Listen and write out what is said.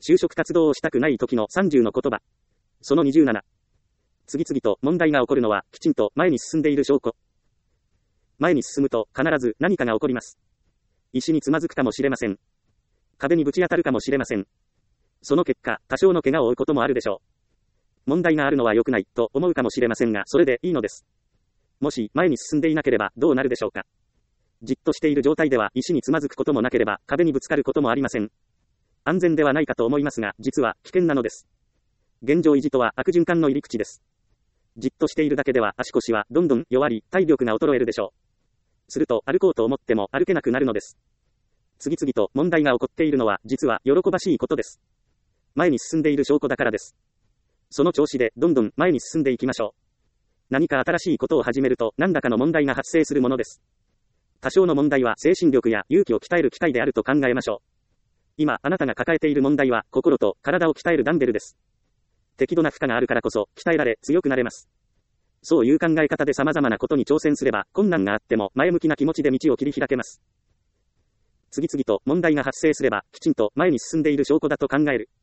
就職活動をしたくない時の30の言葉。その27。次々と問題が起こるのはきちんと前に進んでいる証拠。前に進むと必ず何かが起こります。石につまずくかもしれません。壁にぶち当たるかもしれません。その結果、多少の怪我を負うこともあるでしょう。問題があるのは良くないと思うかもしれませんが、それでいいのです。もし前に進んでいなければどうなるでしょうか。じっとしている状態では石につまずくこともなければ壁にぶつかることもありません。安全ではないかと思いますが、実は危険なのです。現状維持とは悪循環の入り口です。じっとしているだけでは足腰はどんどん弱り、体力が衰えるでしょう。すると歩こうと思っても歩けなくなるのです。次々と問題が起こっているのは実は喜ばしいことです。前に進んでいる証拠だからです。その調子でどんどん前に進んでいきましょう。何か新しいことを始めると何らかの問題が発生するものです。多少の問題は精神力や勇気を鍛える機会であると考えましょう。今あなたが抱えている問題は心と体を鍛えるダンベルです。適度な負荷があるからこそ鍛えられ強くなれます。そういう考え方で様々なことに挑戦すれば困難があっても前向きな気持ちで道を切り開けます。次々と問題が発生すればきちんと前に進んでいる証拠だと考える。